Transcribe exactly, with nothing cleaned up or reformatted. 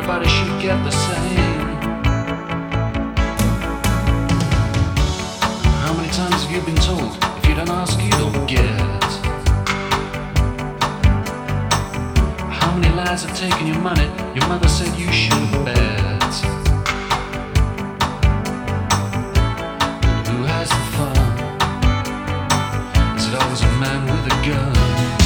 everybody should get the same. How many times have you been told, if you don't ask, you don't get? How many lies have taken your money? Your mother said you should bet.